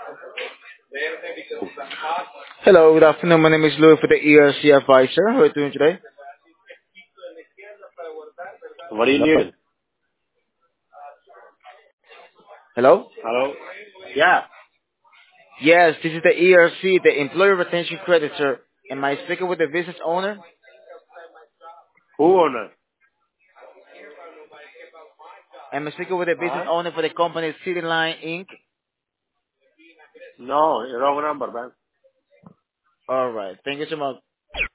Hello, good afternoon. My name is Louis for the ERC Advisor. How are you doing today? What do you Hello? need? Hello? Hello? Yeah. Yes, this is the ERC, the Employee Retention Creditor. Am I speaking with the business owner? Who owner? Am I speaking with the business Huh? owner for the company City Line Inc.? No, wrong number, man. All right. Thank you so much.